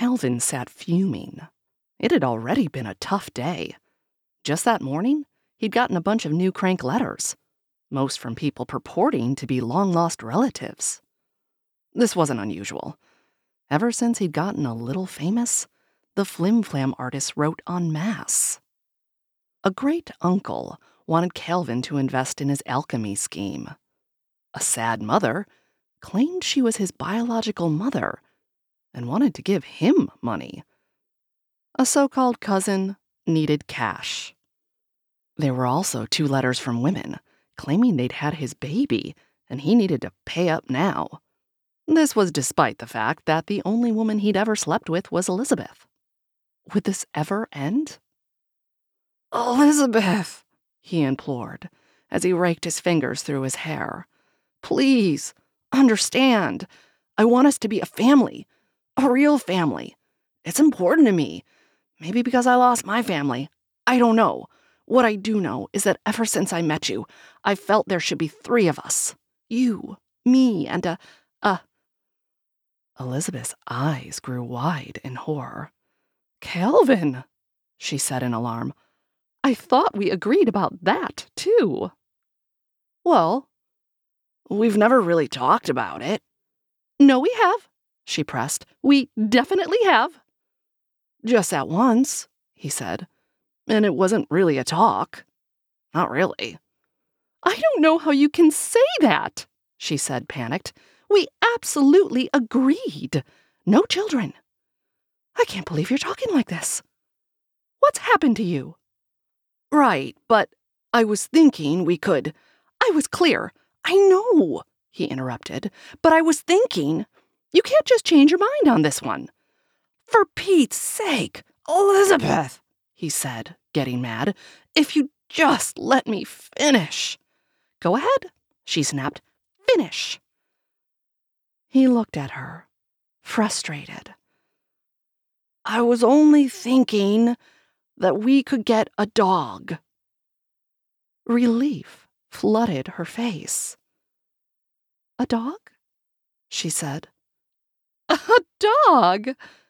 Calvin sat fuming. It had already been a tough day. Just that morning, he'd gotten a bunch of new crank letters, most from people purporting to be long-lost relatives. This wasn't unusual. Ever since he'd gotten a little famous, the flim-flam artists wrote en masse. A great-uncle wanted Calvin to invest in his alchemy scheme. A sad mother claimed she was his biological mother and wanted to give him money. A so-called cousin needed cash. There were also 2 letters from women claiming they'd had his baby and he needed to pay up now. This was despite the fact that the only woman he'd ever slept with was Elizabeth. Would this ever end? "Elizabeth," he implored as he raked his fingers through his hair. "Please, understand. I want us to be a family. A real family. It's important to me. Maybe because I lost my family. I don't know. What I do know is that ever since I met you, I felt there should be 3 of us. You, me, and a... Elizabeth's eyes grew wide in horror. "Calvin," she said in alarm. "I thought we agreed about that, too." "Well, we've never really talked about it." "No, we have," she pressed. "We definitely have." "Just that once," he said. "And it wasn't really a talk. Not really." "I don't know how you can say that," she said, panicked. "We absolutely agreed. No children. I can't believe you're talking like this. What's happened to you?" "Right, but I was thinking we could..." "I was clear. I know," he interrupted. "But I was thinking, you can't just change your mind on this one." "For Pete's sake, Elizabeth," he said, getting mad. "If you just let me finish." "Go ahead," she snapped. "Finish." He looked at her, frustrated. "I was only thinking that we could get a dog." Relief flooded her face. "A dog?" she said. "A dog?"